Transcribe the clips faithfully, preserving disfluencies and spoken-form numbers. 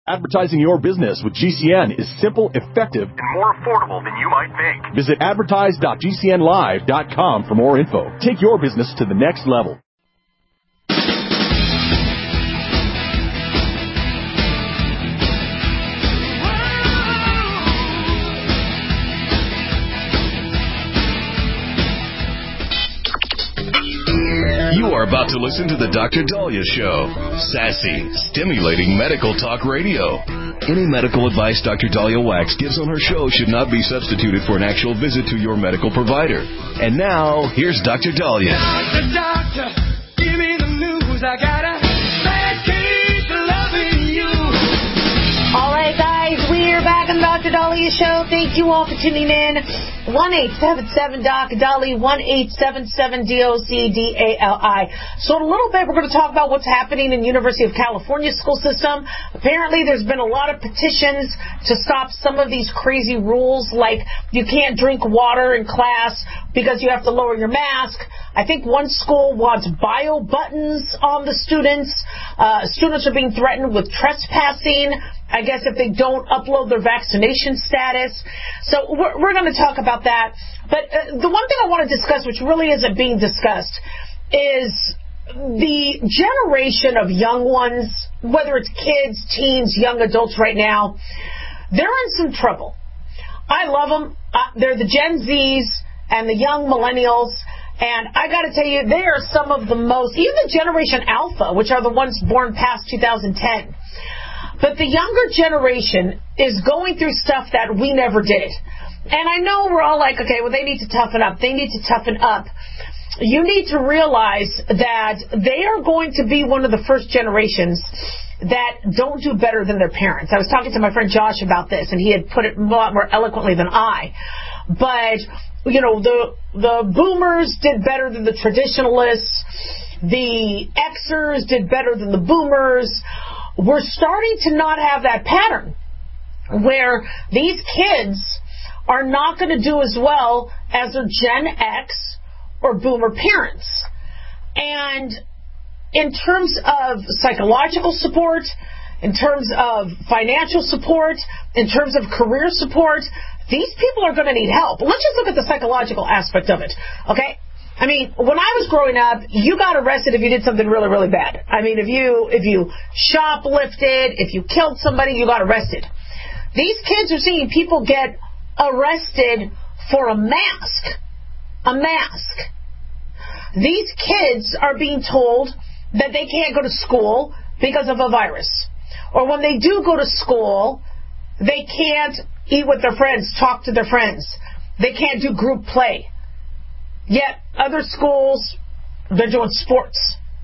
Advertising your business with G C N is simple, effective, and more affordable than you might think. Visit advertise dot g c n live dot com for more info. Take your business to the next level. You are about to listen to the Doctor Dahlia Show. Sassy, stimulating medical talk radio. Any medical advice Doctor Dahlia Wax gives on her show should not be substituted for an actual visit to your medical provider. And now, here's Doctor Dahlia. Doctor, doctor, give me the news. I got a bad case of loving you. All right, guys, we're back on the Doctor Dahlia Show. Thank you all for tuning in. one eight seven seven D O C D A L I, one eight seven seven D O C D A L I. So in a little bit, we're going to talk about what's happening in the University of California school system. Apparently, there's been a lot of petitions to stop some of these crazy rules, like you can't drink water in class because you have to lower your mask. I think one school wants bio buttons on the students. Uh, students are being threatened with trespassing, I guess, if they don't upload their vaccination status. So we're, we're going to talk about that. But uh, the one thing I want to discuss, which really isn't being discussed, is the generation of young ones, whether it's kids, teens, young adults right now. They're in some trouble. I love them. Uh, they're the Gen Zs and the young millennials. And I got to tell you, they are some of the most, even the Generation Alpha, which are the ones born past two thousand ten. But the younger generation is going through stuff that we never did. And I know we're all like, okay, well, they need to toughen up. They need to toughen up. You need to realize that they are going to be one of the first generations that don't do better than their parents. I was talking to my friend Josh about this, and he had put it a lot more eloquently than I. But, you know, the the boomers did better than the traditionalists. The Xers did better than the boomers. We're starting to not have that pattern where these kids are not going to do as well as their Gen X or boomer parents. And in terms of psychological support, in terms of financial support, in terms of career support, these people are going to need help. Let's just look at the psychological aspect of it, okay? I mean, when I was growing up, you got arrested if you did something really, really bad. I mean, if you if you shoplifted, if you killed somebody, you got arrested. These kids are seeing people get arrested for a mask. A mask. These kids are being told that they can't go to school because of a virus. Or when they do go to school, they can't eat with their friends, talk to their friends. They can't do group play. Yet other schools, they're doing sports.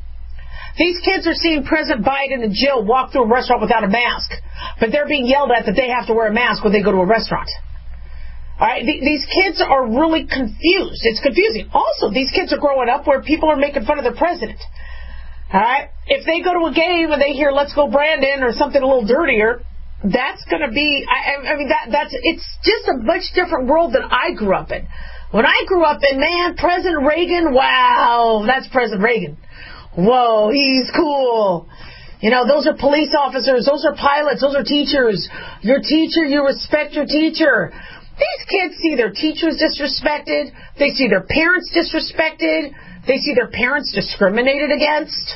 These kids are seeing President Biden and Jill walk through a restaurant without a mask, but they're being yelled at that they have to wear a mask when they go to a restaurant. All right, th- these kids are really confused. It's confusing. Also, these kids are growing up where people are making fun of their president. All right, if they go to a game and they hear "Let's go Brandon" or something a little dirtier, that's going to be. I, I mean, that that's it's just a much different world than I grew up in. When I grew up in, man, President Reagan, wow, that's President Reagan. Whoa, he's cool. You know, those are police officers, those are pilots, those are teachers. Your teacher, you respect your teacher. These kids see their teachers disrespected. They see their parents disrespected. They see their parents discriminated against.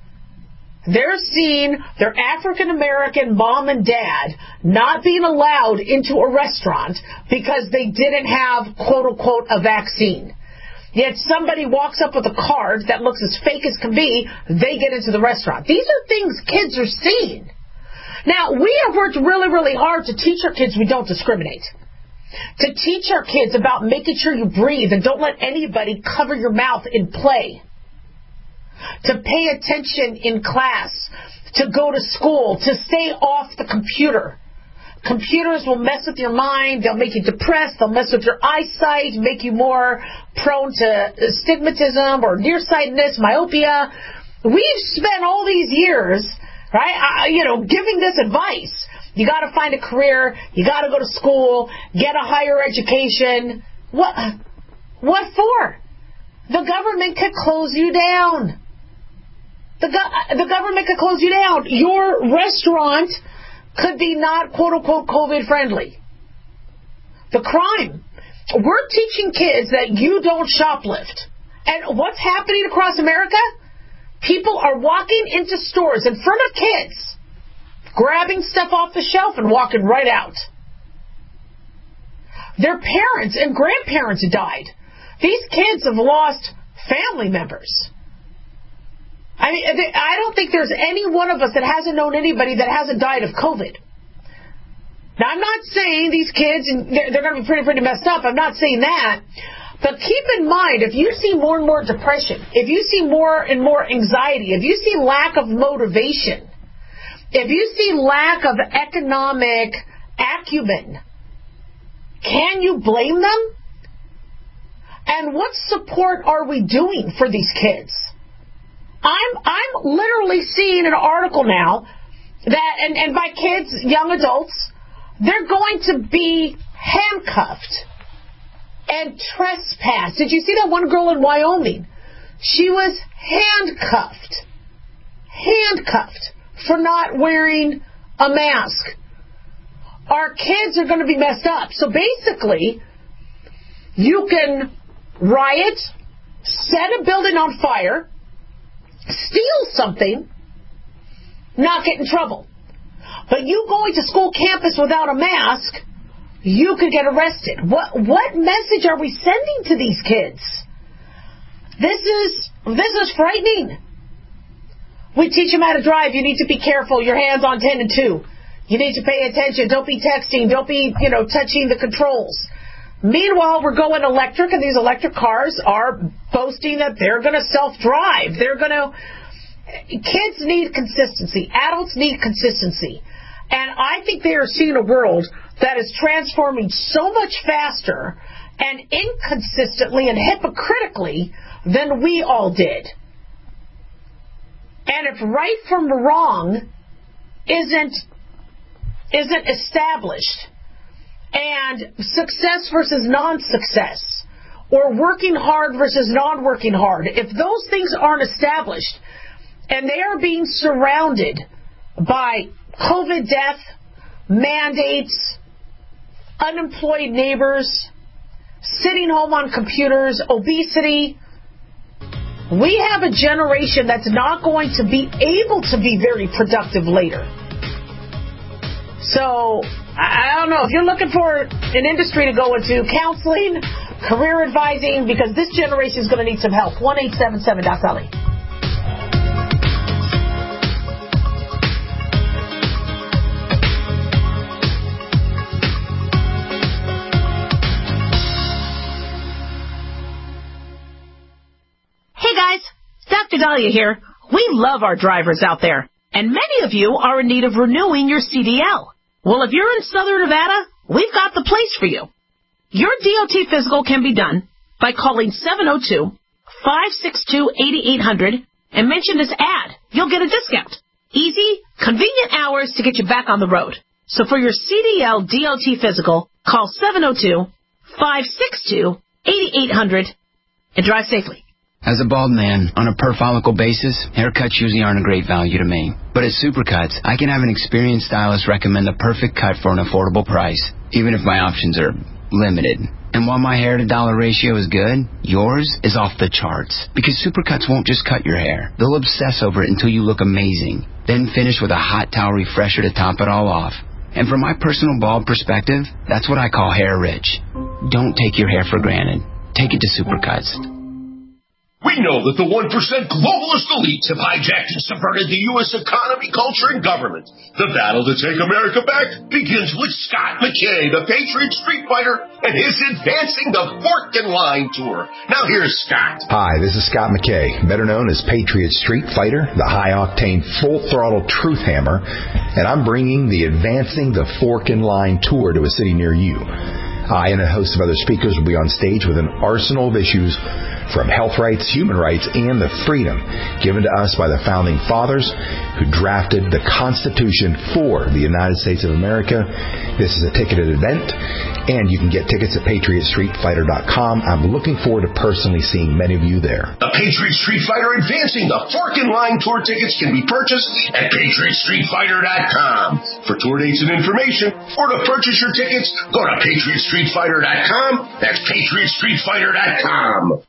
They're seeing their African-American mom and dad not being allowed into a restaurant because they didn't have, quote-unquote, a vaccine. Yet somebody walks up with a card that looks as fake as can be, they get into the restaurant. These are things kids are seeing. Now, we have worked really, really hard to teach our kids we don't discriminate. To teach our kids about making sure you breathe and don't let anybody cover your mouth in play. To pay attention in class, to go to school, to stay off the computer. Computers will mess with your mind, they'll make you depressed, they'll mess with your eyesight, make you more prone to stigmatism or nearsightedness, myopia. We've spent all these years, right, uh, you know, giving this advice. You got to find a career, you got to go to school, get a higher education. What, what for? The government could close you down. The, go- the government could close you down. Your restaurant could be not quote-unquote COVID friendly. The crime. We're teaching kids that you don't shoplift. And what's happening across America? People are walking into stores in front of kids, grabbing stuff off the shelf and walking right out. Their parents and grandparents died. These kids have lost family members. I mean, I don't think there's any one of us that hasn't known anybody that hasn't died of COVID. Now, I'm not saying these kids, and they're, they're going to be pretty, pretty messed up. I'm not saying that. But keep in mind, if you see more and more depression, if you see more and more anxiety, if you see lack of motivation, if you see lack of economic acumen, can you blame them? And what support are we doing for these kids? I'm I'm literally seeing an article now that, and, and by kids, young adults, they're going to be handcuffed and trespassed. Did you see that one girl in Wyoming? She was handcuffed. Handcuffed for not wearing a mask. Our kids are going to be messed up. So basically, you can riot, set a building on fire, steal something, not get in trouble. But you going to school campus without a mask, you could get arrested. What what message are we sending to these kids? This is this is frightening. We teach them how to drive. You need to be careful. Your hands on ten and two. You need to pay attention. Don't be texting. Don't be, you know, touching the controls. Meanwhile, we're going electric, and these electric cars are boasting that they're going to self-drive. They're going to... Kids need consistency. Adults need consistency. And I think they are seeing a world that is transforming so much faster and inconsistently and hypocritically than we all did. And if right from wrong isn't isn't established, and success versus non-success, or working hard versus non-working hard, if those things aren't established, and they are being surrounded by COVID death, mandates, unemployed neighbors, sitting home on computers, obesity, we have a generation that's not going to be able to be very productive later. So, I don't know, if you're looking for an industry to go into, counseling, career advising, because this generation is going to need some help. one eight seven seven Doc Dolly. Hey guys, Doctor Dahlia here. We love our drivers out there, and many of you are in need of renewing your C D L. Well, if you're in Southern Nevada, we've got the place for you. Your D O T physical can be done by calling seven oh two, five six two, eight eight hundred and mention this ad. You'll get a discount. Easy, convenient hours to get you back on the road. So for your C D L D O T physical, call seven oh two, five six two, eight eight hundred and drive safely. As a bald man, on a per-follicle basis, haircuts usually aren't a great value to me. But at Supercuts, I can have an experienced stylist recommend the perfect cut for an affordable price, even if my options are limited. And while my hair-to-dollar ratio is good, yours is off the charts. Because Supercuts won't just cut your hair. They'll obsess over it until you look amazing. Then finish with a hot towel refresher to top it all off. And from my personal bald perspective, that's what I call hair rich. Don't take your hair for granted. Take it to Supercuts. We know that the one percent globalist elites have hijacked and subverted the U S economy, culture, and government. The battle to take America back begins with Scott McKay, the Patriot Street Fighter, and his Advancing the Fork and Line Tour. Now here's Scott. Hi, this is Scott McKay, better known as Patriot Street Fighter, the high-octane, full-throttle truth hammer, and I'm bringing the Advancing the Fork and Line Tour to a city near you. I and a host of other speakers will be on stage with an arsenal of issues from health rights, human rights, and the freedom given to us by the Founding Fathers who drafted the Constitution for the United States of America. This is a ticketed event, and you can get tickets at patriot street fighter dot com. I'm looking forward to personally seeing many of you there. The Patriot Street Fighter Advancing the Fork and Line Tour tickets can be purchased at patriot street fighter dot com. For tour dates and information, or to purchase your tickets, go to patriot street fighter dot com. That's patriot street fighter dot com.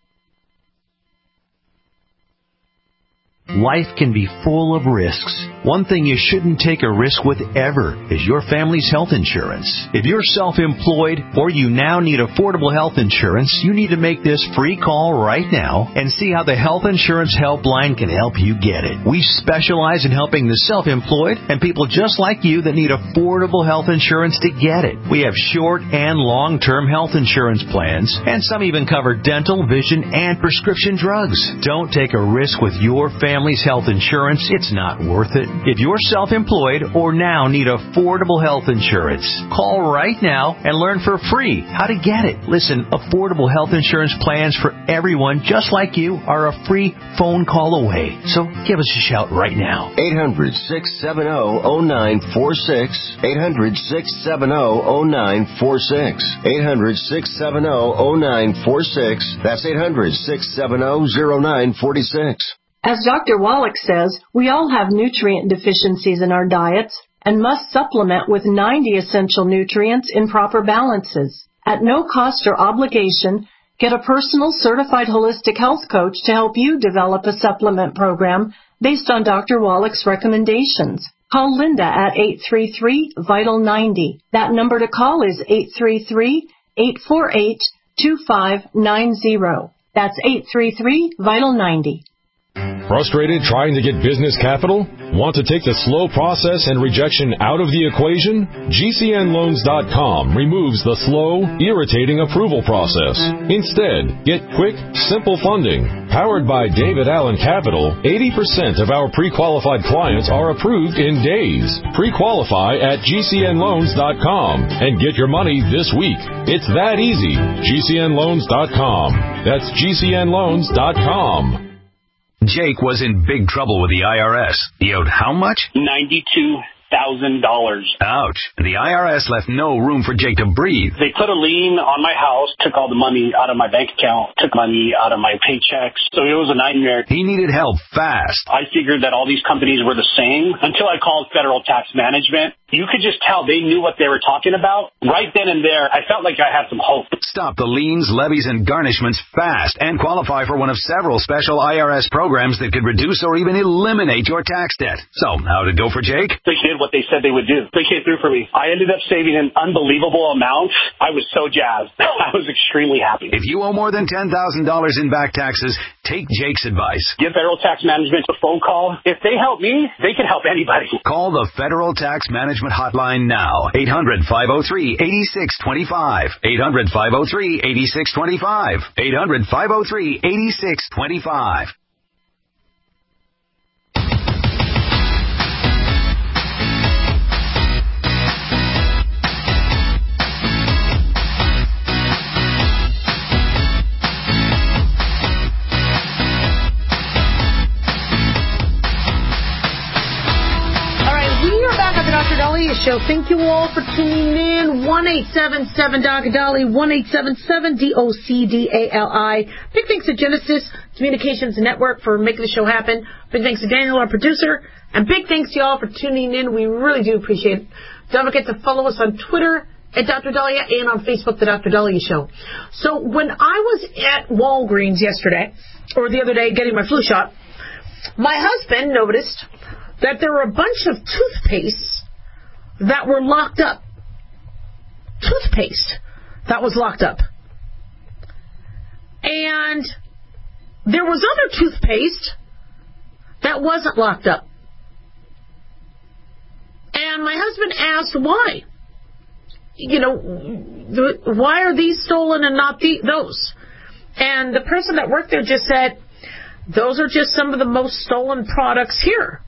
Life can be full of risks. One thing you shouldn't take a risk with ever is your family's health insurance. If you're self-employed or you now need affordable health insurance, you need to make this free call right now and see how the Health Insurance Helpline can help you get it. We specialize in helping the self-employed and people just like you that need affordable health insurance to get it. We have short and long-term health insurance plans, and some even cover dental, vision, and prescription drugs. Don't take a risk with your family. Family's health insurance, it's not worth it. If you're self-employed or now need affordable health insurance, call right now and learn for free how to get it. Listen, affordable health insurance plans for everyone just like you are a free phone call away. So give us a shout right now. eight hundred, six seven zero, zero nine four six. eight hundred, six seven zero, zero nine four six. eight hundred, six seven zero, zero nine four six. That's eight hundred, six seven zero, zero nine four six. As Doctor Wallach says, we all have nutrient deficiencies in our diets and must supplement with ninety essential nutrients in proper balances. At no cost or obligation, get a personal certified holistic health coach to help you develop a supplement program based on Doctor Wallach's recommendations. Call Linda at eight three three, vital ninety. That number to call is eight three three, eight four eight, two five nine zero. That's eight three three, vital ninety. Frustrated trying to get business capital? Want to take the slow process and rejection out of the equation? G C N loans dot com removes the slow, irritating approval process. Instead, get quick, simple funding. Powered by David Allen Capital, eighty percent of our pre-qualified clients are approved in days. Pre-qualify at G C N loans dot com and get your money this week. It's that easy. G C N loans dot com. That's G C N loans dot com. Jake was in big trouble with the I R S. He owed how much? ninety-two thousand dollars. Ouch. The I R S left no room for Jake to breathe. They put a lien on my house, took all the money out of my bank account, took money out of my paychecks. So it was a nightmare. He needed help fast. I figured that all these companies were the same until I called Federal Tax Management. You could just tell they knew what they were talking about. Right then and there, I felt like I had some hope. Stop the liens, levies, and garnishments fast and qualify for one of several special I R S programs that could reduce or even eliminate your tax debt. So, how'd it go for Jake? They did what they said they would do. They came through for me. I ended up saving an unbelievable amount. I was so jazzed. I was extremely happy. If you owe more than ten thousand dollars in back taxes, take Jake's advice. Give Federal Tax Management a phone call. If they help me, they can help anybody. Call the Federal Tax Management Hotline now. eight hundred, five oh three, eight six two five. eight hundred, five oh three, eight six two five. eight hundred, five oh three, eight six two five. Show. Thank you all for tuning in. one eight seven seven D O C Dolly, one eight seven seven D O C D A L I. Big thanks to Genesis Communications Network for making the show happen. Big thanks to Daniel, our producer. And big thanks to y'all for tuning in. We really do appreciate it. Don't forget to follow us on Twitter at Doctor Dahlia and on Facebook, The Doctor Dahlia Show. So when I was at Walgreens yesterday, or the other day, getting my flu shot, my husband noticed that there were a bunch of toothpastes that were locked up. Toothpaste that was locked up. And there was other toothpaste that wasn't locked up. And my husband asked why. You know, why are these stolen and not the, those? And the person that worked there just said, those are just some of the most stolen products here.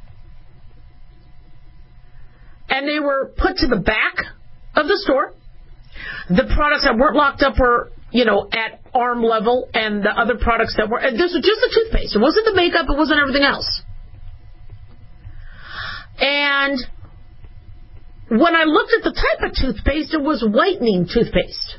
And they were put to the back of the store. The products that weren't locked up were you know, at arm level, and the other products that were, and this was just the toothpaste. It wasn't the makeup, it wasn't everything else. And when I looked at the type of toothpaste, it was whitening toothpaste.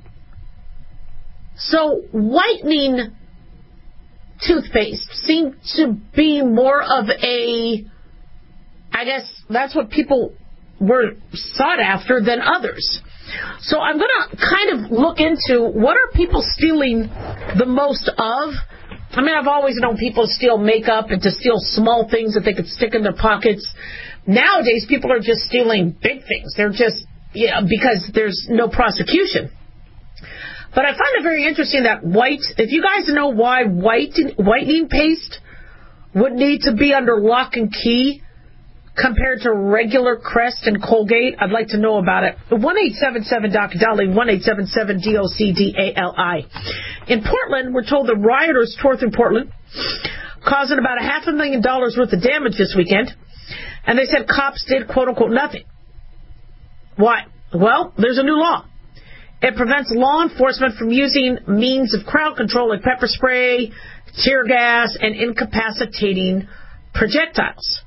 So whitening toothpaste seemed to be more of a, I guess that's what people were sought after than others. So I'm going to kind of look into what are people stealing the most of. I mean, I've always known people steal makeup and to steal small things that they could stick in their pockets. Nowadays, people are just stealing big things. They're just, yeah, because there's no prosecution. But I find it very interesting that white, if you guys know why white whitening paste would need to be under lock and key compared to regular Crest and Colgate, I'd like to know about it. one eight seven seven D O C D A L I, one eight seven seven D O C D A L I. In Portland, we're told the rioters tore through Portland, causing about a half a million dollars worth of damage this weekend. And they said cops did, quote-unquote, nothing. Why? Well, there's a new law. It prevents law enforcement from using means of crowd control like pepper spray, tear gas, and incapacitating projectiles.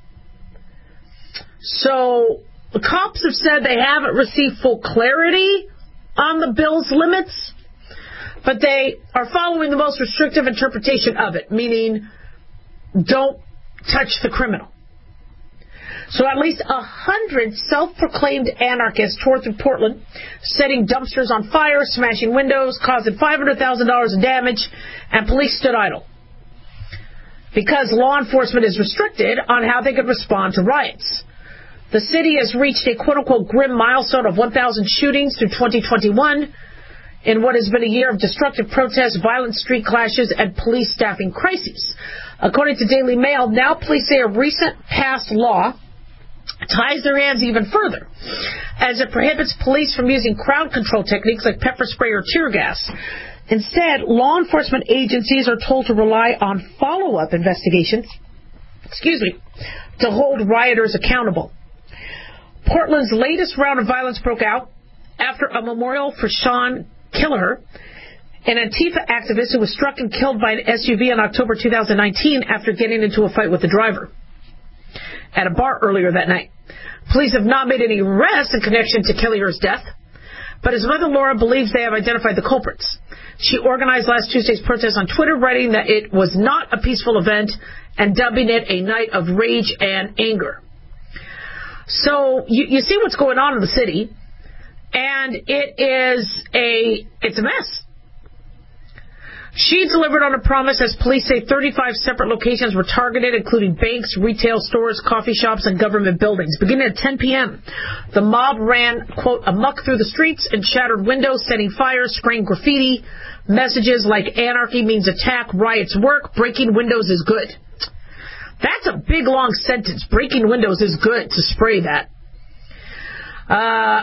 So the cops have said they haven't received full clarity on the bill's limits, but they are following the most restrictive interpretation of it, meaning don't touch the criminal. So at least a hundred self-proclaimed anarchists tore through Portland, setting dumpsters on fire, smashing windows, causing five hundred thousand dollars in damage, and police stood idle because law enforcement is restricted on how they could respond to riots. The city has reached a quote-unquote grim milestone of one thousand shootings through twenty twenty-one in what has been a year of destructive protests, violent street clashes, and police staffing crises. According to Daily Mail, now police say a recent passed law ties their hands even further, as it prohibits police from using crowd control techniques like pepper spray or tear gas. Instead, law enforcement agencies are told to rely on follow-up investigations, excuse me, to hold rioters accountable. Portland's latest round of violence broke out after a memorial for Sean Killeher, an Antifa activist who was struck and killed by an S U V in October two thousand nineteen after getting into a fight with the driver at a bar earlier that night. Police have not made any arrests in connection to Killeher's death, but his mother Laura believes they have identified the culprits. She organized last Tuesday's protest on Twitter, writing that it was not a peaceful event and dubbing it a night of rage and anger. So you, you see what's going on in the city, and it is a it's a mess. She delivered on a promise as police say thirty-five separate locations were targeted, including banks, retail stores, coffee shops, and government buildings. Beginning at ten p.m., the mob ran, quote, amok through the streets and shattered windows, setting fires, spraying graffiti, messages like anarchy means attack, riots work, breaking windows is good. That's a big, long sentence. Breaking windows is good to spray that. Uh,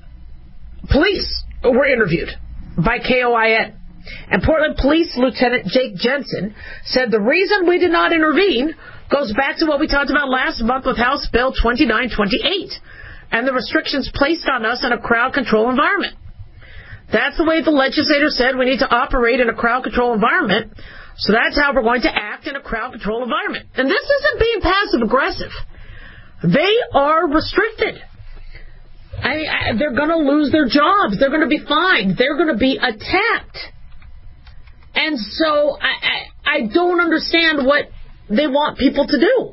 police were interviewed by K O I N. And Portland Police Lieutenant Jake Jensen said the reason we did not intervene goes back to what we talked about last month with House Bill twenty-nine twenty-eight and the restrictions placed on us in a crowd control environment. That's the way the legislator said we need to operate in a crowd control environment, so that's how we're going to act in a crowd control environment. And this isn't being passive-aggressive. They are restricted. I, I, they're going to lose their jobs. They're going to be fined. They're going to be attacked. And so I, I, I don't understand what they want people to do.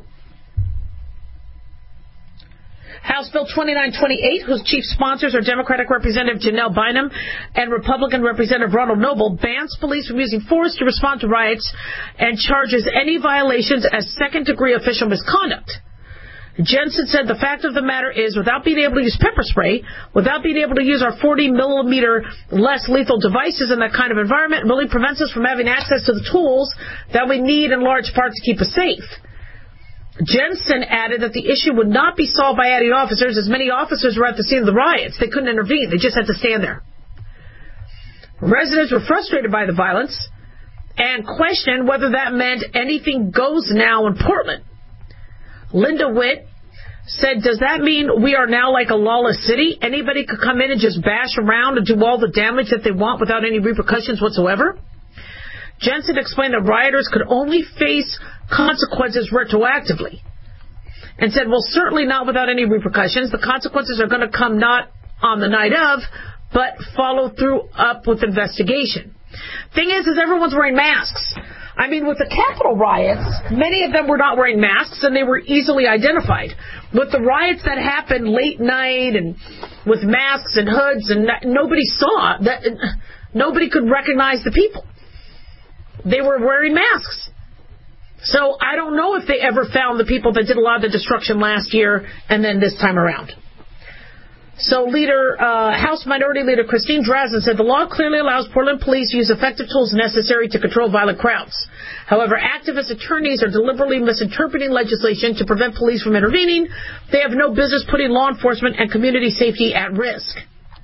House Bill twenty-nine twenty-eight, whose chief sponsors are Democratic Representative Janelle Bynum and Republican Representative Ronald Noble, bans police from using force to respond to riots and charges any violations as second-degree official misconduct. Jensen said the fact of the matter is, without being able to use pepper spray, without being able to use our forty millimeter less lethal devices in that kind of environment, it really prevents us from having access to the tools that we need in large part to keep us safe. Jensen added that the issue would not be solved by adding officers, as many officers were at the scene of the riots. They couldn't intervene. They just had to stand there. Residents were frustrated by the violence and questioned whether that meant anything goes now in Portland. Linda Witt said, does that mean we are now like a lawless city? Anybody could come in and just bash around and do all the damage that they want without any repercussions whatsoever? Jensen explained that rioters could only face consequences retroactively and said, well, certainly not without any repercussions. The consequences are going to come not on the night of, but follow through up with investigation. Thing is, is everyone's wearing masks. I mean, with the Capitol riots, many of them were not wearing masks, and they were easily identified. With the riots that happened late night and with masks and hoods, and nobody saw that, nobody could recognize the people. They were wearing masks. So I don't know if they ever found the people that did a lot of the destruction last year and then this time around. So leader, uh, House Minority Leader Christine Drazan said the law clearly allows Portland police to use effective tools necessary to control violent crowds. However, activist attorneys are deliberately misinterpreting legislation to prevent police from intervening. They have no business putting law enforcement and community safety at risk.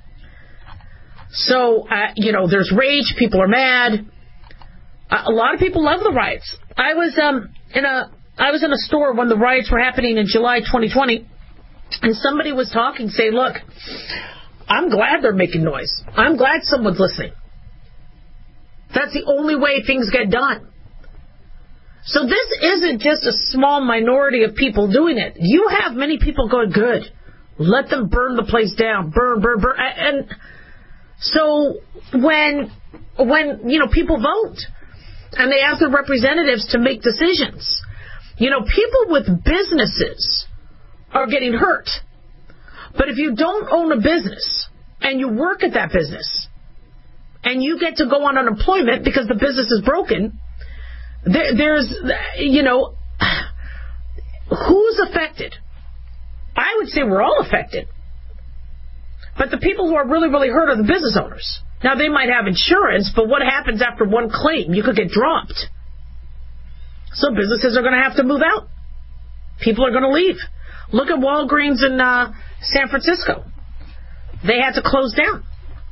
So, uh, you know, there's rage. People are mad. Uh, a lot of people love the riots. I was um in a I was in a store when the riots were happening in July twenty twenty. And somebody was talking, saying, look, I'm glad they're making noise. I'm glad someone's listening. That's the only way things get done. So this isn't just a small minority of people doing it. You have many people going, good. Let them burn the place down. Burn, burn, burn. And so when, when you know, people vote and they ask their representatives to make decisions, you know, people with businesses are getting hurt. But if you don't own a business and you work at that business and you get to go on unemployment because the business is broken, there, there's, you know, who's affected? I would say we're all affected. But the people who are really, really hurt are the business owners. Now, they might have insurance, but what happens after one claim? You could get dropped. So businesses are going to have to move out. People are going to leave. Look at Walgreens in uh, San Francisco. They had to close down.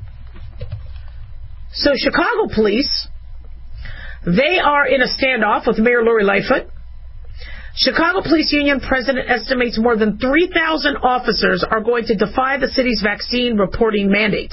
So Chicago police, they are in a standoff with Mayor Lori Lightfoot. Chicago Police Union president estimates more than three thousand officers are going to defy the city's vaccine reporting mandate.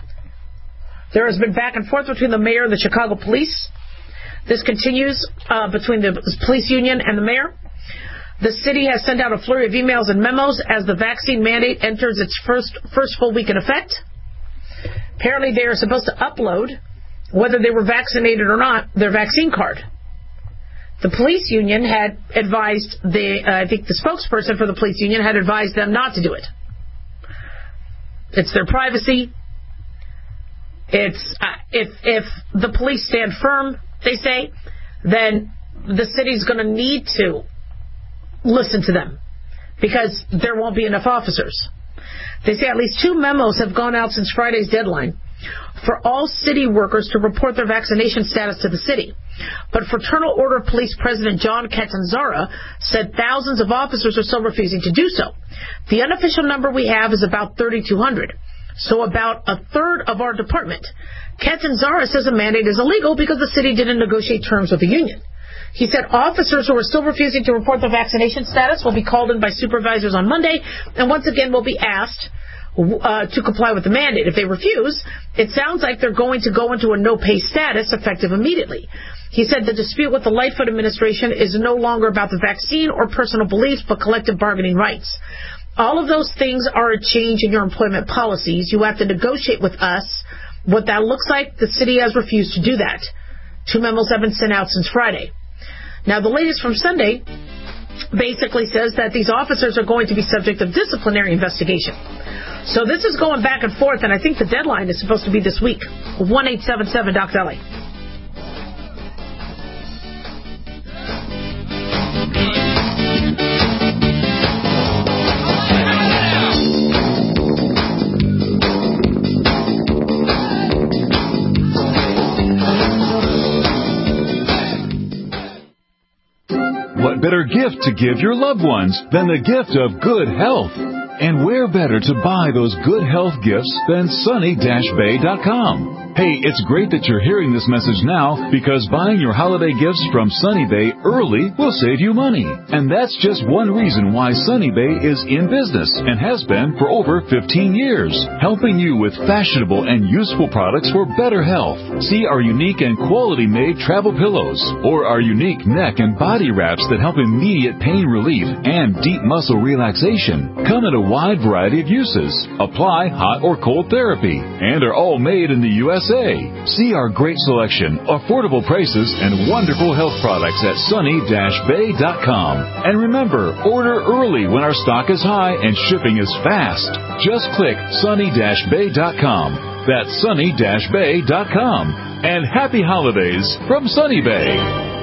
There has been back and forth between the mayor and the Chicago police. This continues uh, between the police union and the mayor. The city has sent out a flurry of emails and memos as the vaccine mandate enters its first first full week in effect. Apparently, they are supposed to upload, whether they were vaccinated or not, their vaccine card. The police union had advised, the uh, I think the spokesperson for the police union had advised them not to do it. It's their privacy. It's uh, if if the police stand firm, they say, then the city's going to need to listen to them because there won't be enough officers. They say at least two memos have gone out since Friday's deadline for all city workers to report their vaccination status to the city. But Fraternal Order of Police President John Catanzara said thousands of officers are still refusing to do so. The unofficial number we have is about thirty-two hundred, so about a third of our department. Catanzara says the mandate is illegal because the city didn't negotiate terms with the union. He said officers who are still refusing to report their vaccination status will be called in by supervisors on Monday and once again will be asked uh, to comply with the mandate. If they refuse, it sounds like they're going to go into a no-pay status effective immediately. He said the dispute with the Lightfoot administration is no longer about the vaccine or personal beliefs but collective bargaining rights. All of those things are a change in your employment policies. You have to negotiate with us what that looks like. The city has refused to do that. Two memos have been sent out since Friday. Now, the latest from Sunday basically says that these officers are going to be subject of disciplinary investigation. So this is going back and forth, and I think the deadline is supposed to be this week. one eight seven seven Doc Deli. What better gift to give your loved ones than the gift of good health? And where better to buy those good health gifts than sunny dash bay dot com? Hey, it's great that you're hearing this message now because buying your holiday gifts from Sunny Bay early will save you money. And that's just one reason why Sunny Bay is in business and has been for over fifteen years, helping you with fashionable and useful products for better health. See our unique and quality-made travel pillows or our unique neck and body wraps that help immediate pain relief and deep muscle relaxation. Come in a wide variety of uses, apply hot or cold therapy, and are all made in the U S A. See our great selection, affordable prices, and wonderful health products at sunny dash bay dot com. And remember, order early when our stock is high and shipping is fast. Just click sunny dash bay dot com. That's sunny dash bay dot com. And happy holidays from Sunny Bay.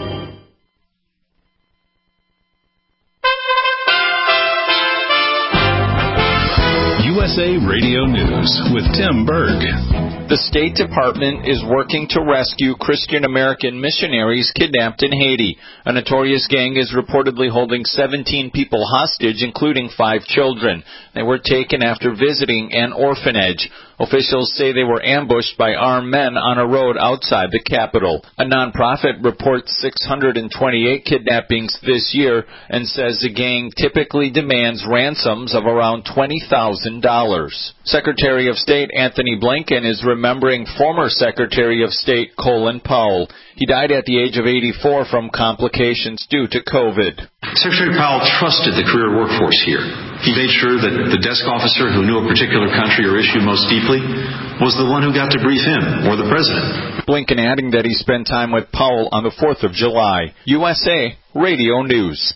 U S A Radio News with Tim Berg. The State Department is working to rescue Christian American missionaries kidnapped in Haiti. A notorious gang is reportedly holding seventeen people hostage, including five children. They were taken after visiting an orphanage. Officials say they were ambushed by armed men on a road outside the capital. A nonprofit reports six hundred twenty-eight kidnappings this year and says the gang typically demands ransoms of around twenty thousand dollars. Secretary of State Anthony Blinken is remembering former Secretary of State Colin Powell. He died at the age of eighty-four from complications due to COVID. Secretary Powell trusted the career workforce here. He made sure that the desk officer who knew a particular country or issue most deeply was the one who got to brief him or the president. Blinken adding that he spent time with Powell on the fourth of July. U S A Radio News.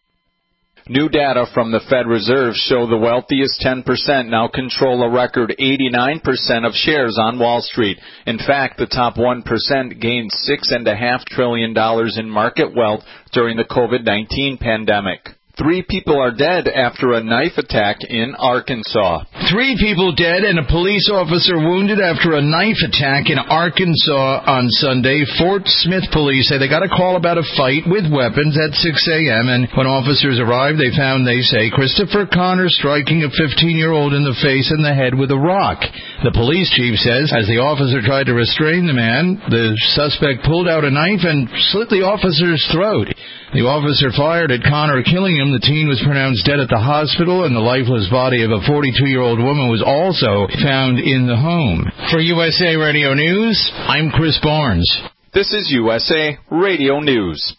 New data from the Fed Reserve show the wealthiest ten percent now control a record eighty-nine percent of shares on Wall Street. In fact, the top one percent gained six point five trillion dollars in market wealth during the COVID nineteen pandemic. Three people are dead after a knife attack in Arkansas. Three people dead and a police officer wounded after a knife attack in Arkansas on Sunday. Fort Smith police say they got a call about a fight with weapons at six a.m. and when officers arrived, they found, they say, Christopher Connor striking a fifteen-year-old in the face and the head with a rock. The police chief says as the officer tried to restrain the man, the suspect pulled out a knife and slit the officer's throat. The officer fired at Connor, killing him. The teen was pronounced dead at the hospital, and the lifeless body of a forty-two-year-old woman was also found in the home. For U S A Radio News, I'm Chris Barnes. This is U S A Radio News.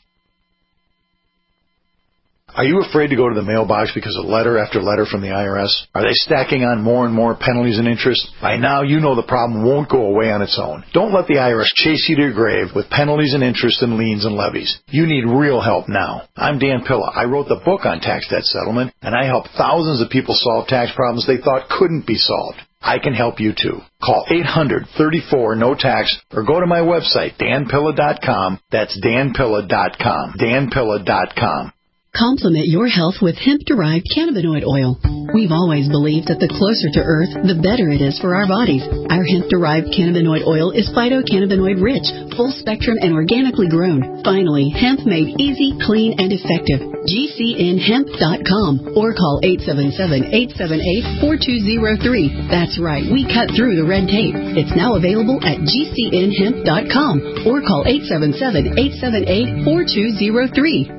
Are you afraid to go to the mailbox because of letter after letter from the I R S? Are they stacking on more and more penalties and interest? By now, you know the problem won't go away on its own. Don't let the I R S chase you to your grave with penalties and interest and liens and levies. You need real help now. I'm Dan Pilla. I wrote the book on tax debt settlement, and I help thousands of people solve tax problems they thought couldn't be solved. I can help you too. Call eight hundred, thirty-four, no tax or go to my website, dan pilla dot com. That's dan pilla dot com. dan pilla dot com. Complement your health with hemp-derived cannabinoid oil. We've always believed that the closer to Earth, the better it is for our bodies. Our hemp-derived cannabinoid oil is phytocannabinoid-rich, full-spectrum, and organically grown. Finally, hemp made easy, clean, and effective. G C N hemp dot com or call eight seven seven, eight seven eight, four two zero three. That's right, we cut through the red tape. It's now available at G C N hemp dot com or call eight seven seven, eight seven eight, four two zero three.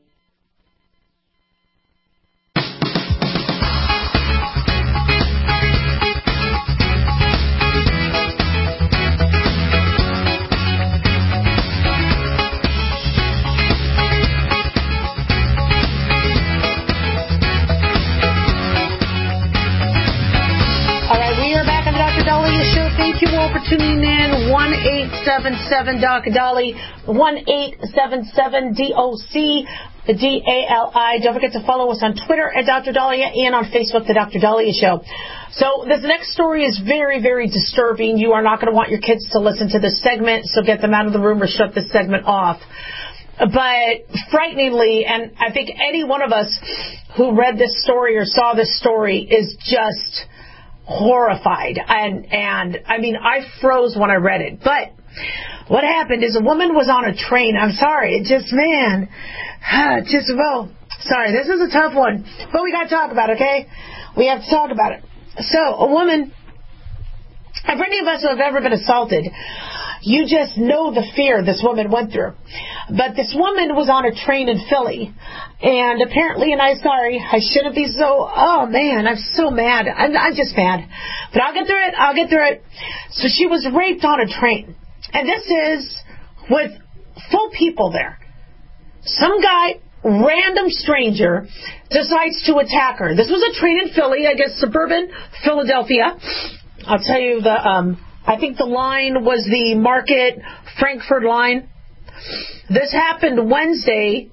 Tuning in, one eight seven seven Doc Dolly, one eight seven seven D O C D A L I. Don't forget to follow us on Twitter at Doctor Dahlia and on Facebook, The Doctor Dahlia Show. So this next story is very, very disturbing. You are not going to want your kids to listen to this segment, so get them out of the room or shut this segment off. But frighteningly, and I think any one of us who read this story or saw this story is just horrified. And, and I mean, I froze when I read it. But what happened is a woman was on a train. I'm sorry. It just, man, just, well, sorry. This is a tough one. But we got to talk about it, okay? We have to talk about it. So a woman if any of us who have ever been assaulted, you just know the fear this woman went through. But this woman was on a train in Philly, and apparently, and I'm sorry, I shouldn't be so, oh man, I'm so mad. I'm, I'm just mad. But I'll get through it, I'll get through it. So she was raped on a train. And this is with full people there. Some guy, random stranger, decides to attack her. This was a train in Philly, I guess suburban Philadelphia. I'll tell you the, um, I think the line was the Market Frankfurt line. This happened Wednesday,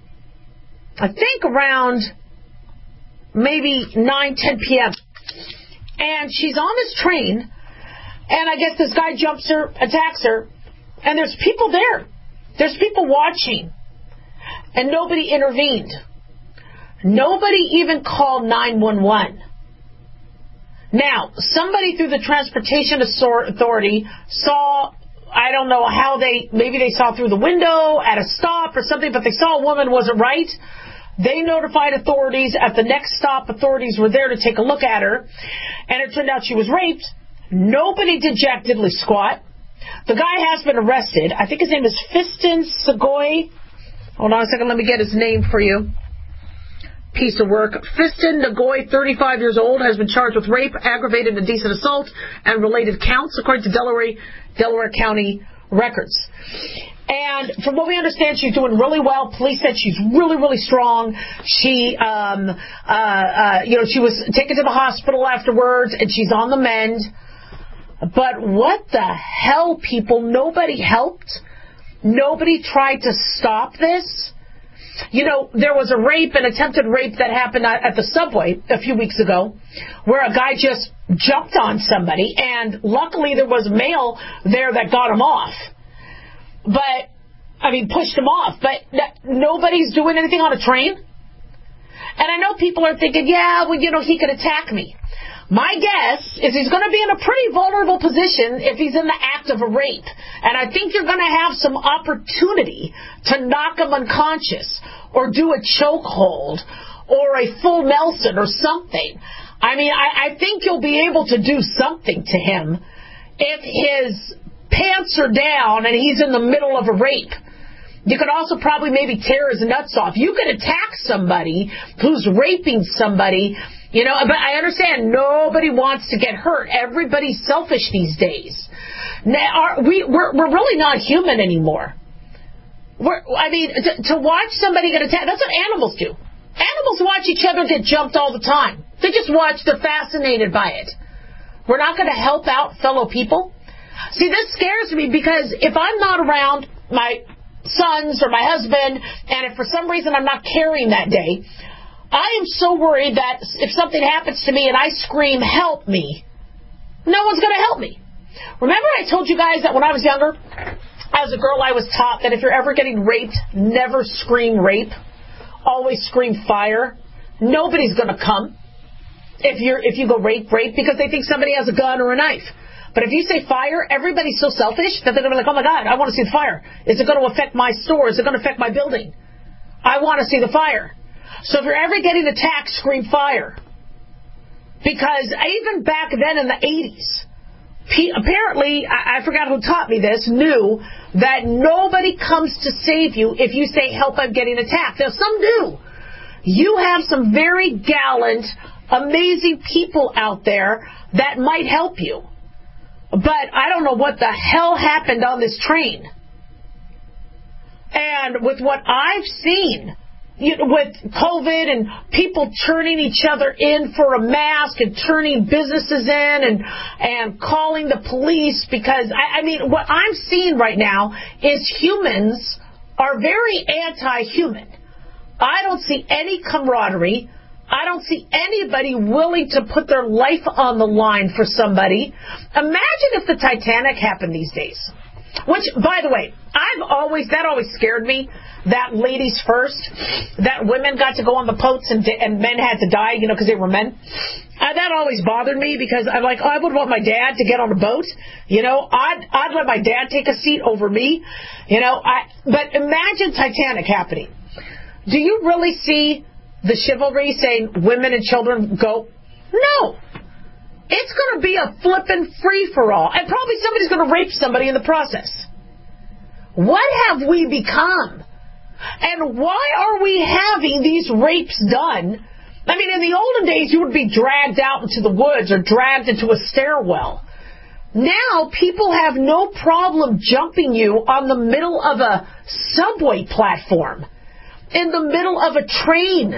I think around maybe nine, ten p.m. And she's on this train, and I guess this guy jumps her, attacks her, and there's people there. There's people watching, and nobody intervened. Nobody even called nine one one. Now, somebody through the Transportation Authority saw, I don't know how they, maybe they saw through the window at a stop or something, but they saw a woman wasn't right. They notified authorities. At the next stop, authorities were there to take a look at her, and it turned out she was raped. Nobody did jack diddly squat. The guy has been arrested. I think his name is Fiston Segoy. Hold on a second, let me get his name for you. Piece of work. Fiston Nagoy, thirty-five years old, has been charged with rape, aggravated indecent assault, and related counts, according to Delaware, Delaware County records. And from what we understand, she's doing really well. Police said she's really, really strong. She, um, uh, uh, you know, she was taken to the hospital afterwards, and she's on the mend. But what the hell, people? Nobody helped? Nobody tried to stop this? You know, there was a rape, an attempted rape that happened at the subway a few weeks ago where a guy just jumped on somebody, and luckily there was a male there that got him off. But, I mean, pushed him off. But nobody's doing anything on a train? And I know people are thinking, yeah, well, you know, he could attack me. My guess is he's going to be in a pretty vulnerable position if he's in the act of a rape. And I think you're going to have some opportunity to knock him unconscious or do a chokehold or a full Nelson or something. I mean, I, I think you'll be able to do something to him if his pants are down and he's in the middle of a rape. You could also probably maybe tear his nuts off. You could attack somebody who's raping somebody. You know, but I understand nobody wants to get hurt. Everybody's selfish these days. Now, are, we, we're, we're really not human anymore. We're, I mean, to, to watch somebody get attacked, that's what animals do. Animals watch each other get jumped all the time. They just watch, they're fascinated by it. We're not going to help out fellow people. See, this scares me because if I'm not around my sons or my husband, and if for some reason I'm not carrying that day, I am so worried that if something happens to me and I scream, help me, no one's going to help me. Remember I told you guys that when I was younger, as a girl, I was taught that if you're ever getting raped, never scream rape. Always scream fire. Nobody's going to come if you're if you go rape, rape, because they think somebody has a gun or a knife. But if you say fire, everybody's so selfish that they're going to be like, oh, my God, I want to see the fire. Is it going to affect my store? Is it going to affect my building? I want to see the fire. So if you're ever getting attacked, scream fire. Because even back then in the eighties, apparently, I forgot who taught me this, knew that nobody comes to save you if you say, help, I'm getting attacked. Now, some do. You have some very gallant, amazing people out there that might help you. But I don't know what the hell happened on this train. And with what I've seen, you know, with COVID and people turning each other in for a mask and turning businesses in and and calling the police, because, I, I mean, what I'm seeing right now is humans are very anti-human. I don't see any camaraderie. I don't see anybody willing to put their life on the line for somebody. Imagine if the Titanic happened these days. Which, by the way, I've always, that always scared me, that ladies first, that women got to go on the boats and, and men had to die, you know, because they were men. Uh, that always bothered me because I'm like, oh, I would want my dad to get on a boat. You know, I'd, I'd let my dad take a seat over me. You know, I, but imagine Titanic happening. Do you really see the chivalry saying women and children go? No. It's going going to be a flippin' free-for-all. And probably somebody's going to rape somebody in the process. What have we become? And why are we having these rapes done? I mean, in the olden days, you would be dragged out into the woods or dragged into a stairwell. Now, people have no problem jumping you on the middle of a subway platform, in the middle of a train.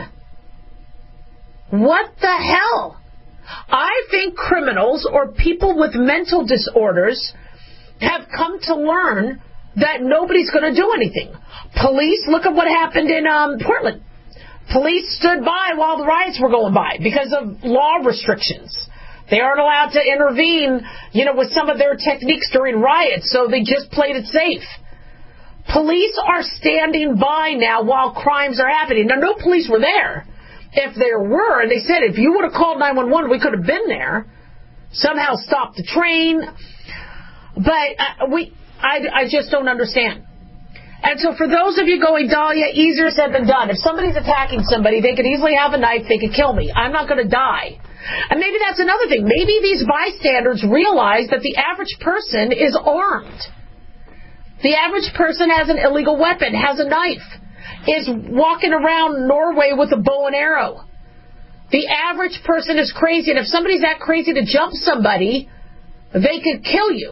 What the hell? I think criminals or people with mental disorders have come to learn that nobody's going to do anything. Police, look at what happened in um, Portland. Police stood by while the riots were going by because of law restrictions. They aren't allowed to intervene, you know, with some of their techniques during riots, so they just played it safe. Police are standing by now while crimes are happening. Now, no police were there. If there were, and they said if you would have called nine one one, we could have been there, somehow stopped the train. But uh, we, I, I just don't understand. And so for those of you going, Dahlia, easier said than done. If somebody's attacking somebody, they could easily have a knife, they could kill me. I'm not going to die. And maybe that's another thing. Maybe these bystanders realize that the average person is armed. The average person has an illegal weapon, has a knife, is walking around Norway with a bow and arrow. The average person is crazy, and if somebody's that crazy to jump somebody, they could kill you.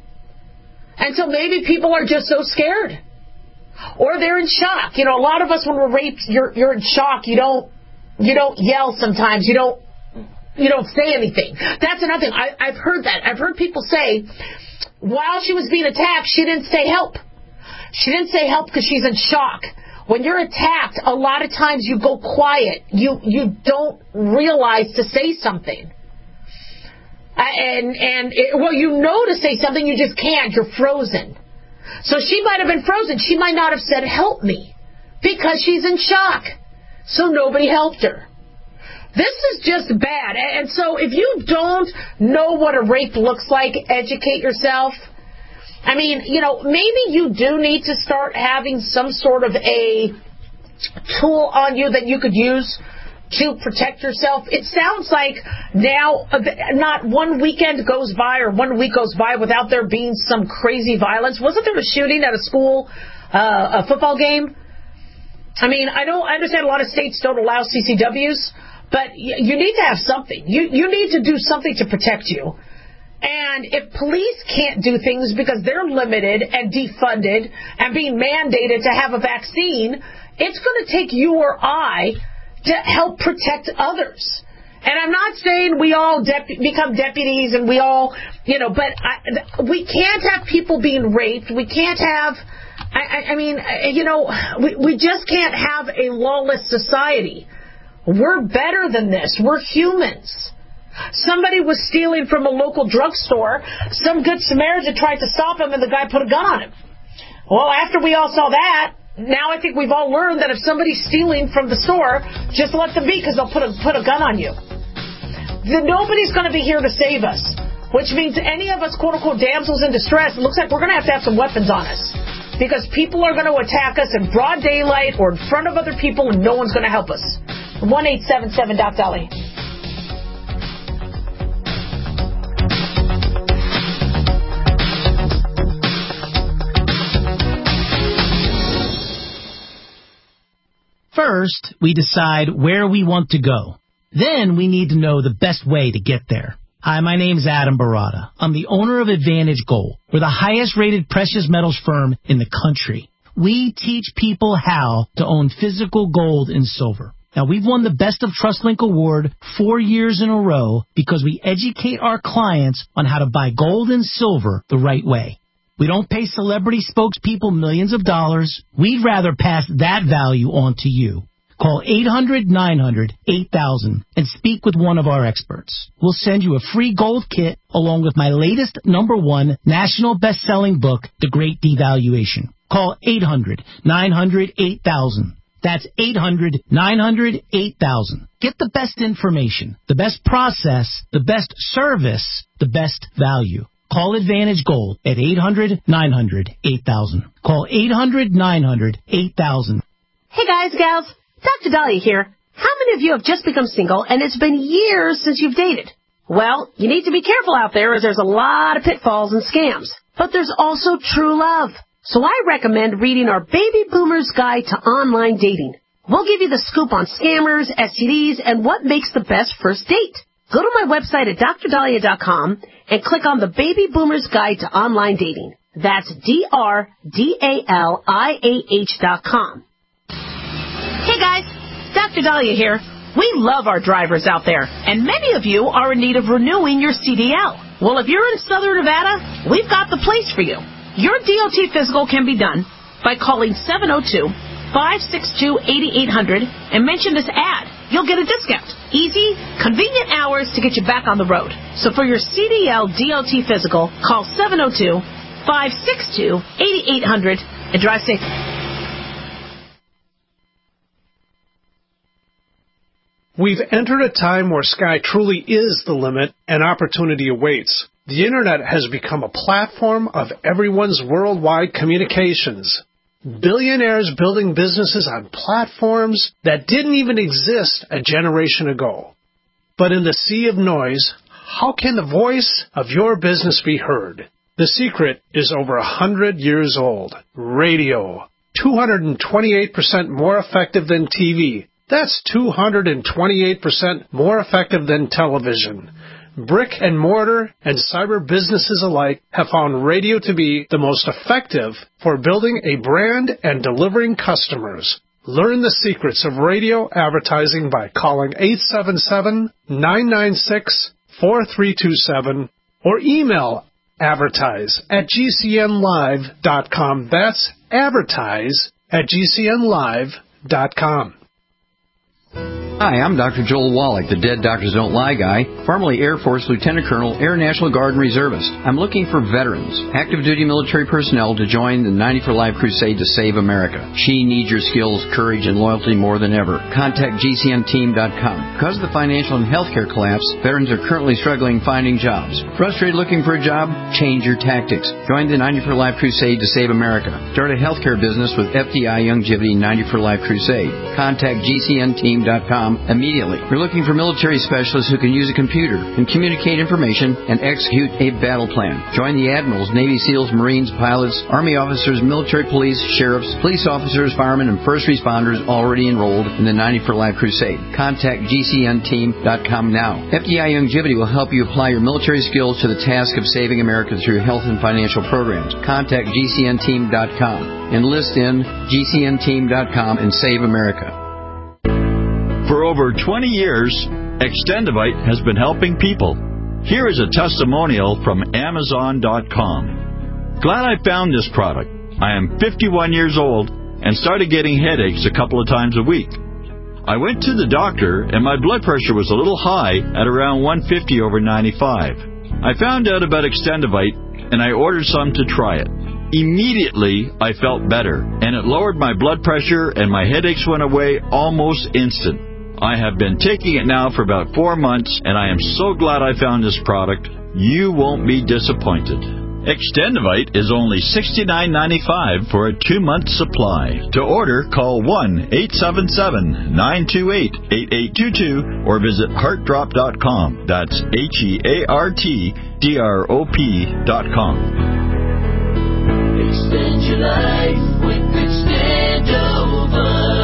And so maybe people are just so scared. Or they're in shock. You know, a lot of us when we're raped, you're you're in shock. You don't you don't yell sometimes. You don't you don't say anything. That's another thing. I, I've heard that. I've heard people say, while she was being attacked, she didn't say help. She didn't say help because she's in shock. When you're attacked, a lot of times you go quiet. You you don't realize to say something. Uh, and and it, well, you know to say something, you just can't. You're frozen. So she might have been frozen. She might not have said, help me, because she's in shock. So nobody helped her. This is just bad. And so if you don't know what a rape looks like, educate yourself. I mean, you know, maybe you do need to start having some sort of a tool on you that you could use to protect yourself. It sounds like now not one weekend goes by or one week goes by without there being some crazy violence. Wasn't there a shooting at a school, uh, a football game? I mean, I know I understand a lot of states don't allow C C Ws, but you need to have something. You you need to do something to protect you. And if police can't do things because they're limited and defunded and being mandated to have a vaccine, it's going to take you or I to help protect others. And I'm not saying we all dep- become deputies and we all, you know, but I, we can't have people being raped. We can't have, I, I, I mean, you know, we, we just can't have a lawless society. We're better than this. We're humans. Somebody was stealing from a local drugstore. Some good Samaritan tried to stop him and the guy put a gun on him. Well, after we all saw that, now I think we've all learned that if somebody's stealing from the store, just let them be because they'll put a, put a gun on you. Then nobody's going to be here to save us, which means any of us, quote-unquote, damsels in distress, it looks like we're going to have to have some weapons on us because people are going to attack us in broad daylight or in front of other people and no one's going to help us. one eight seven seven Doc Dolly. First, we decide where we want to go. Then we need to know the best way to get there. Hi, my name's Adam Barada. I'm the owner of Advantage Gold. We're the highest rated precious metals firm in the country. We teach people how to own physical gold and silver. Now, we've won the Best of TrustLink Award four years in a row because we educate our clients on how to buy gold and silver the right way. We don't pay celebrity spokespeople millions of dollars. We'd rather pass that value on to you. Call eight hundred nine hundred eight thousand and speak with one of our experts. We'll send you a free gold kit along with my latest number one national best-selling book, The Great Devaluation. Call eight hundred nine hundred eight thousand. That's eight hundred nine hundred eight thousand. Get the best information, the best process, the best service, the best value. Call Advantage Gold at eight hundred nine hundred eight thousand. Call eight hundred nine hundred eight thousand. Hey guys, gals, Doctor Dahlia here. How many of you have just become single and it's been years since you've dated? Well, you need to be careful out there as there's a lot of pitfalls and scams. But there's also true love. So I recommend reading our Baby Boomer's Guide to Online Dating. We'll give you the scoop on scammers, S T Ds, and what makes the best first date. Go to my website at dr dahlia dot com and click on the Baby Boomer's Guide to Online Dating. That's D R D A L I A H dot com. Hey guys, Doctor Dahlia here. We love our drivers out there, and many of you are in need of renewing your C D L. Well, if you're in Southern Nevada, we've got the place for you. Your D O T physical can be done by calling seven oh two, five six two, eight eight zero zero and mention this ad. You'll get a discount. Easy, convenient hours to get you back on the road. So for your C D L D O T physical, call seven oh two, five six two, eight eight zero zero and drive safe. We've entered a time where sky truly is the limit and opportunity awaits. The Internet has become a platform of everyone's worldwide communications. Billionaires building businesses on platforms that didn't even exist a generation ago. But in the sea of noise, how can the voice of your business be heard? The secret is over a hundred years old. Radio. two hundred twenty-eight percent more effective than T V. That's two hundred twenty-eight percent more effective than television. Brick and mortar and cyber businesses alike have found radio to be the most effective for building a brand and delivering customers. Learn the secrets of radio advertising by calling eight seven seven, nine nine six, four three two seven or email advertise at g c n live dot com. That's advertise at g c n live dot com. Hi, I'm Doctor Joel Wallach, the Dead Doctors Don't Lie guy, formerly Air Force Lieutenant Colonel, Air National Guard and Reservist. I'm looking for veterans, active duty military personnel to join the ninety for Life crusade to save America. She needs your skills, courage, and loyalty more than ever. Contact G C N team dot com. Because of the financial and healthcare collapse, veterans are currently struggling finding jobs. Frustrated looking for a job? Change your tactics. Join the ninety for Life crusade to save America. Start a healthcare business with F D I Youngevity ninety for Life crusade. Contact G C N team dot com immediately. We're looking for military specialists who can use a computer and communicate information and execute a battle plan. Join the admirals, Navy SEALs, Marines, pilots, Army officers, military police, sheriffs, police officers, firemen, and first responders already enrolled in the ninety for Life crusade. Contact G C N team dot com now. F D I Youngevity will help you apply your military skills to the task of saving America through health and financial programs. Contact G C N team dot com. Enlist in G C N team dot com and save America. For over twenty years, Extendivite has been helping people. Here is a testimonial from Amazon dot com. Glad I found this product. I am fifty-one years old and started getting headaches a couple of times a week. I went to the doctor and my blood pressure was a little high at around one fifty over ninety-five. I found out about Extendivite and I ordered some to try it. Immediately, I felt better, and it lowered my blood pressure and my headaches went away almost instant. I have been taking it now for about four months, and I am so glad I found this product. You won't be disappointed. Extendivite is only sixty-nine ninety-five for a two-month supply. To order, call one eight seven seven, nine two eight, eight eight two two or visit heart drop dot com. That's H E A R T D R O P dot com. Extend your life with Extendivite.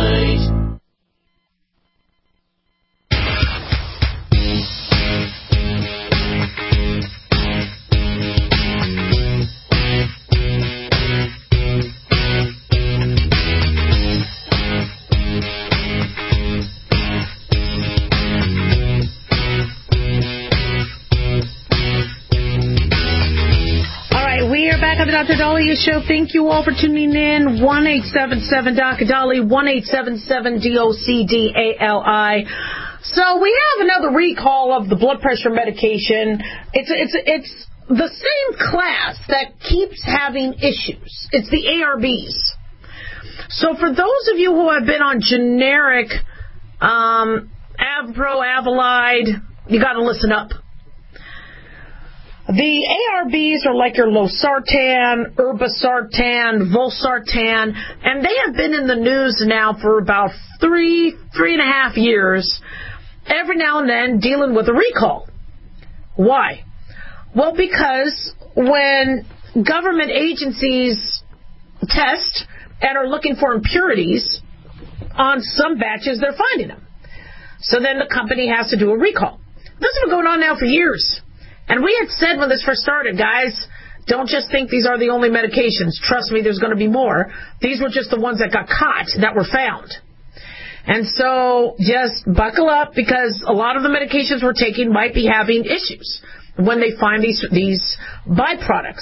Back on the Doctor Dahlia Show. Thank you all for tuning in. one eight seven seven D O C D A L I, one eight seven seven D O C D A L I. So we have another recall of the blood pressure medication. It's it's it's the same class that keeps having issues. It's the A R Bs. So for those of you who have been on generic um, Avpro, Avalide, you got to listen up. The A R Bs are like your losartan, irbesartan, valsartan, and they have been in the news now for about three, three and a half years, every now and then dealing with a recall. Why? Well, because when government agencies test and are looking for impurities on some batches, they're finding them. So then the company has to do a recall. This has been going on now for years. And we had said when this first started, guys, don't just think these are the only medications. Trust me, there's going to be more. These were just the ones that got caught, that were found. And so just buckle up, because a lot of the medications we're taking might be having issues when they find these these byproducts.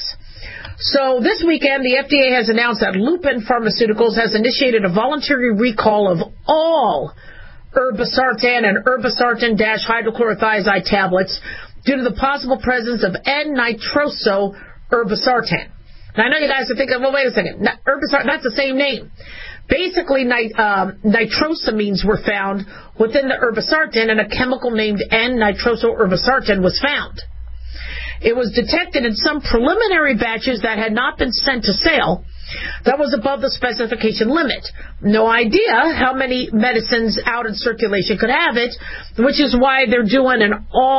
So this weekend, the F D A has announced that Lupin Pharmaceuticals has initiated a voluntary recall of all irbesartan and irbesartan-hydrochlorothiazide tablets due to the possible presence of N-nitroso irbesartan. Now, I know you guys are thinking, well, wait a second. Irbesartan, that's the same name. Basically, nit- um, nitrosamines were found within the irbesartan, and a chemical named N-nitroso irbesartan was found. It was detected in some preliminary batches that had not been sent to sale that was above the specification limit. No idea how many medicines out in circulation could have it, which is why they're doing an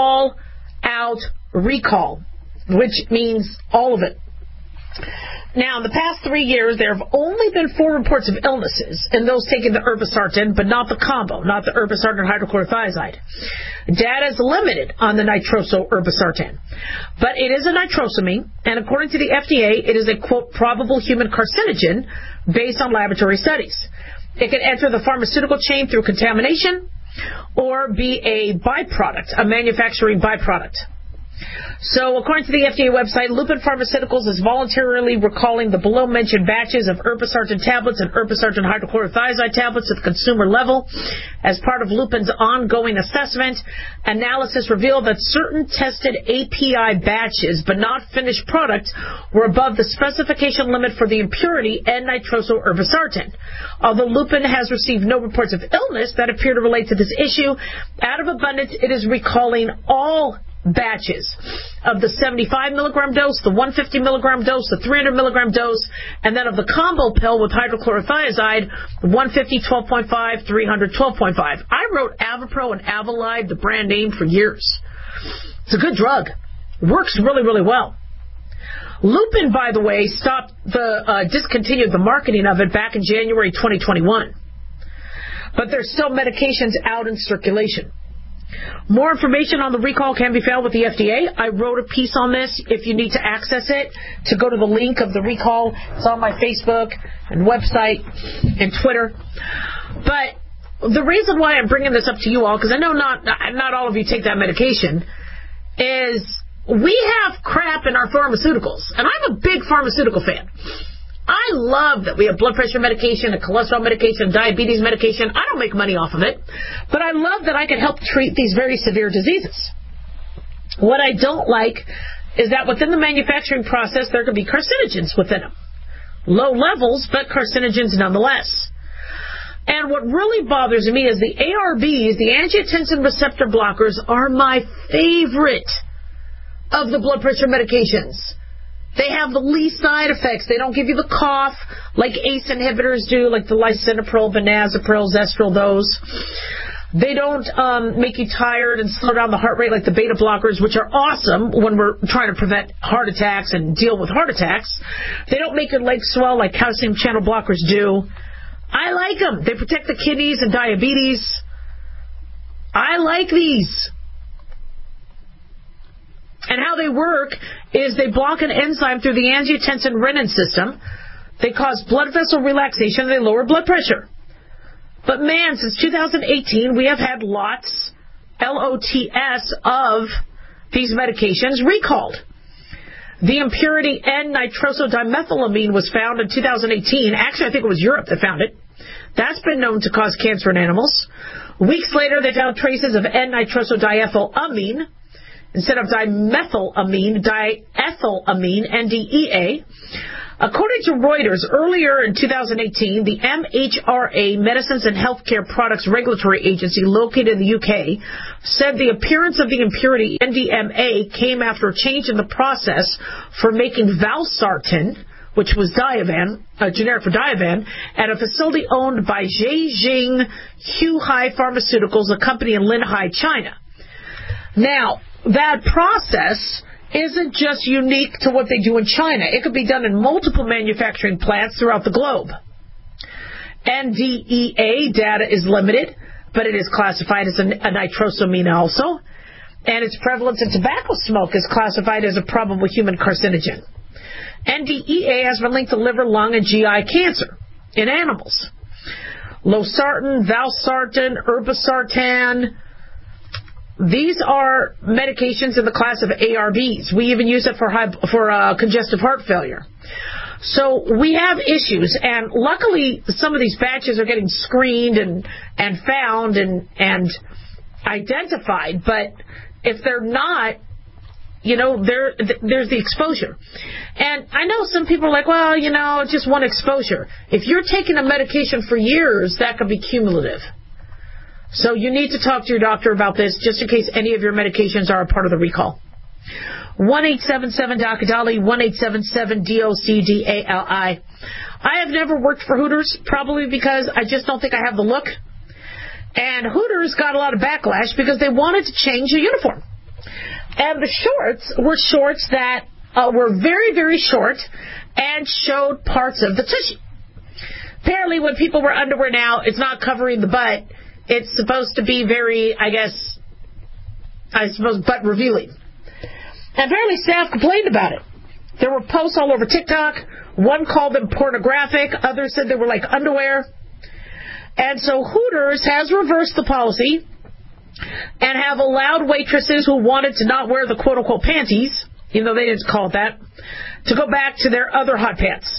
all-out recall, which means all of it. Now, in the past three years, there have only been four reports of illnesses in those taking the irbesartan, but not the combo, not the irbesartan hydrochlorothiazide. Data is limited on the nitroso irbesartan, but it is a nitrosamine, and according to the F D A, it is a, quote, probable human carcinogen based on laboratory studies. It can enter the pharmaceutical chain through contamination or be a byproduct, a manufacturing byproduct. So, according to the F D A website, Lupin Pharmaceuticals is voluntarily recalling the below-mentioned batches of irbesartan tablets and irbesartan hydrochlorothiazide tablets at the consumer level. As part of Lupin's ongoing assessment, analysis revealed that certain tested A P I batches, but not finished product, were above the specification limit for the impurity N-nitroso irbesartan. Although Lupin has received no reports of illness that appear to relate to this issue, out of abundance, it is recalling all batches of the seventy-five milligram dose, the one hundred fifty milligram dose, the three hundred milligram dose, and then of the combo pill with hydrochlorothiazide, one hundred fifty, twelve point five, three hundred, twelve point five. I wrote Avapro and Avalide, the brand name, for years. It's a good drug. It works really, really well. Lupin, by the way, stopped the uh, discontinued the marketing of it back in January twenty twenty-one. But there's still medications out in circulation. More information on the recall can be found with the F D A. I wrote a piece on this. If you need to access it, to go to the link of the recall. It's on my Facebook and website and Twitter. But the reason why I'm bringing this up to you all, because I know not not all of you take that medication, is we have crap in our pharmaceuticals. And I'm a big pharmaceutical fan. I love that we have blood pressure medication, a cholesterol medication, diabetes medication. I don't make money off of it, but I love that I can help treat these very severe diseases. What I don't like is that within the manufacturing process, there can be carcinogens within them. Low levels, but carcinogens nonetheless. And what really bothers me is the A R Bs, the angiotensin receptor blockers, are my favorite of the blood pressure medications. They have the least side effects. They don't give you the cough like A C E inhibitors do, like the lisinopril, benazepril, Zestril, those. They don't um, make you tired and slow down the heart rate like the beta blockers, which are awesome when we're trying to prevent heart attacks and deal with heart attacks. They don't make your legs swell like calcium channel blockers do. I like them. They protect the kidneys and diabetes. I like these. And how they work is they block an enzyme through the angiotensin-renin system. They cause blood vessel relaxation. They lower blood pressure. But man, since two thousand eighteen, we have had lots, L O T S, of these medications recalled. The impurity N-nitrosodimethylamine was found in two thousand eighteen. Actually, I think it was Europe that found it. That's been known to cause cancer in animals. Weeks later, they found traces of N-nitrosodiethylamine. Instead of dimethylamine, diethylamine, N D E A. According to Reuters, earlier in two thousand eighteen, the M H R A, Medicines and Healthcare Products Regulatory Agency, located in the U K, said the appearance of the impurity N D M A came after a change in the process for making valsartan, which was Diovan, a generic for Diovan, at a facility owned by Zhejiang Huihai Pharmaceuticals, a company in Linhai, China. Now, that process isn't just unique to what they do in China. It could be done in multiple manufacturing plants throughout the globe. N D E A data is limited, but it is classified as a, a nitrosamine also. And its prevalence in tobacco smoke is classified as a probable human carcinogen. N D E A has been linked to liver, lung, and G I cancer in animals. Losartan, valsartan, irbesartan, these are medications in the class of A R Bs. We even use it for high, for uh, congestive heart failure. So we have issues, and luckily some of these batches are getting screened and, and found and, and identified, but if they're not, you know, there there's the exposure. And I know some people are like, well, you know, just one exposure. If you're taking a medication for years, that could be cumulative. So you need to talk to your doctor about this, just in case any of your medications are a part of the recall. one eight seven seven D O C D A L I, one eight seven seven D O C D A L I. I have never worked for Hooters, probably because I just don't think I have the look. And Hooters got a lot of backlash because they wanted to change the uniform. And the shorts were shorts that uh, were very, very short and showed parts of the tushy. Apparently when people wear underwear now, it's not covering the butt. It's supposed to be very, I guess, I suppose, butt revealing. And apparently staff complained about it. There were posts all over TikTok. One called them pornographic. Others said they were like underwear. And so Hooters has reversed the policy and have allowed waitresses who wanted to not wear the quote-unquote panties, even though they didn't call it that, to go back to their other hot pants.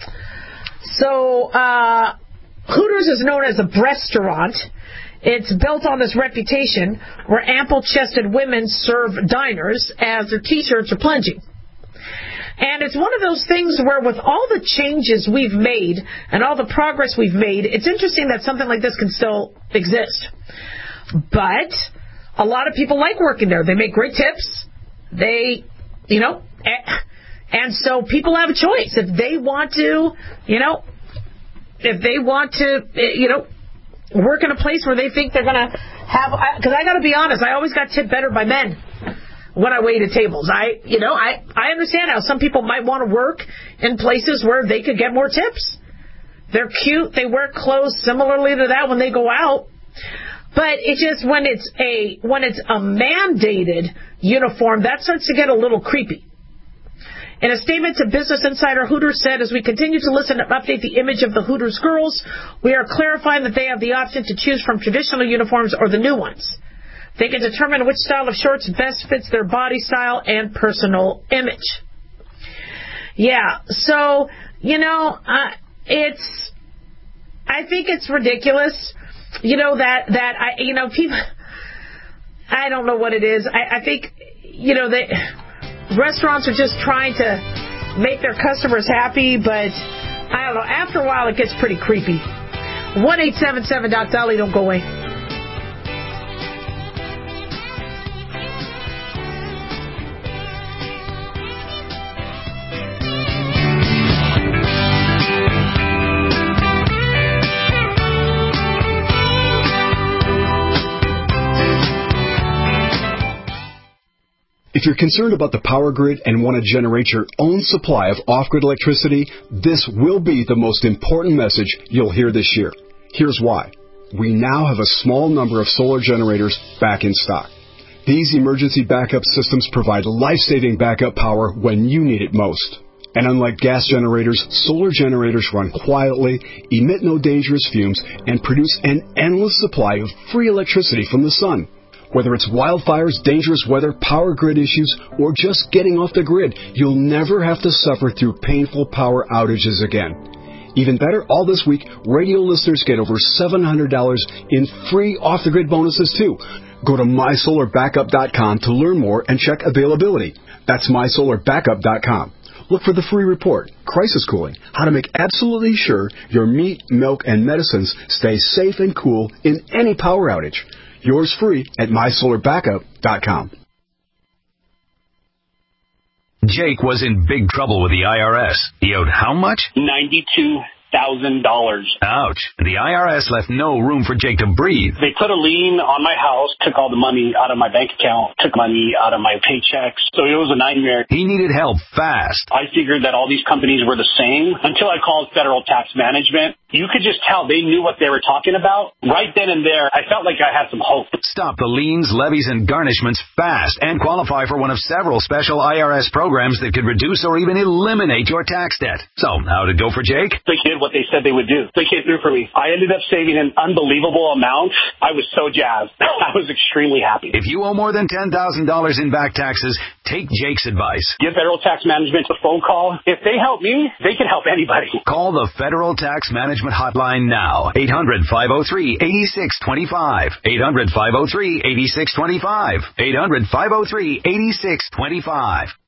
So uh, Hooters is known as a breastaurant. It's built on this reputation where ample-chested women serve diners as their T-shirts are plunging. And it's one of those things where with all the changes we've made and all the progress we've made, it's interesting that something like this can still exist. But a lot of people like working there. They make great tips. They, you know, and so people have a choice. If they want to, you know, if they want to, you know, work in a place where they think they're going to have, because I got to be honest, I always got tipped better by men when I waited tables. I, you know, I, I understand how some people might want to work in places where they could get more tips. They're cute. They wear clothes similarly to that when they go out. But it just, when it's a, when it's a mandated uniform, that starts to get a little creepy. In a statement to Business Insider, Hooters said, as we continue to listen and update the image of the Hooters girls, we are clarifying that they have the option to choose from traditional uniforms or the new ones. They can determine which style of shorts best fits their body style and personal image. Yeah, so, you know, uh, it's, I think it's ridiculous, you know, that, that I, you know, people, I don't know what it is. I, I think, you know, they, restaurants are just trying to make their customers happy, but I don't know, after a while it gets pretty creepy. one eight seven seven D O C D A L I, don't go away. If you're concerned about the power grid and want to generate your own supply of off-grid electricity, this will be the most important message you'll hear this year. Here's why. We now have a small number of solar generators back in stock. These emergency backup systems provide life-saving backup power when you need it most. And unlike gas generators, solar generators run quietly, emit no dangerous fumes, and produce an endless supply of free electricity from the sun. Whether it's wildfires, dangerous weather, power grid issues, or just getting off the grid, you'll never have to suffer through painful power outages again. Even better, all this week, radio listeners get over seven hundred dollars in free off-the-grid bonuses, too. Go to my solar backup dot com to learn more and check availability. That's my solar backup dot com. Look for the free report, Crisis Cooling, how to make absolutely sure your meat, milk, and medicines stay safe and cool in any power outage. Yours free at my solar backup dot com. Jake was in big trouble with the I R S. He owed how much? ninety-two thousand dollars. Ouch. The I R S left no room for Jake to breathe. They put a lien on my house, took all the money out of my bank account, took money out of my paychecks. So it was a nightmare. He needed help fast. I figured that all these companies were the same until I called Federal Tax Management. You could just tell they knew what they were talking about. Right then and there, I felt like I had some hope. Stop the liens, levies, and garnishments fast and qualify for one of several special I R S programs that could reduce or even eliminate your tax debt. So, how'd it go for Jake? They did what they said they would do. They came through for me. I ended up saving an unbelievable amount. I was so jazzed. I was extremely happy. If you owe more than ten thousand dollars in back taxes, take Jake's advice. Give Federal Tax Management a phone call. If they help me, they can help anybody. Call the Federal Tax Management Hotline now. eight hundred, five oh three, eight six two five. eight hundred, five oh three, eight six two five. eight hundred, five oh three, eight six two five.